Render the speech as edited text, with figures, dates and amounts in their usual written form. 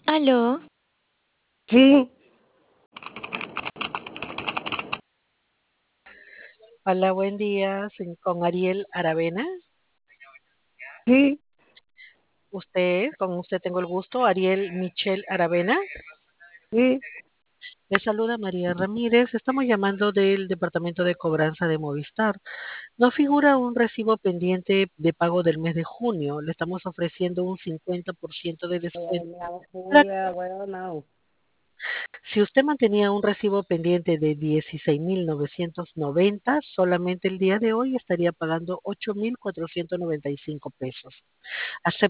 Aló, Sí, Hola, buen día, con Ariel Aravena. sí, Con usted tengo el gusto, Ariel Michelle Aravena. sí. Le saluda María Ramírez. Estamos llamando del Departamento de Cobranza de Movistar. No figura un recibo pendiente de pago del mes de junio. Le estamos ofreciendo un 50% de descuento. Julia, bueno, no. Si usted mantenía un recibo pendiente de 16.990, solamente el día de hoy estaría pagando 8.495 pesos.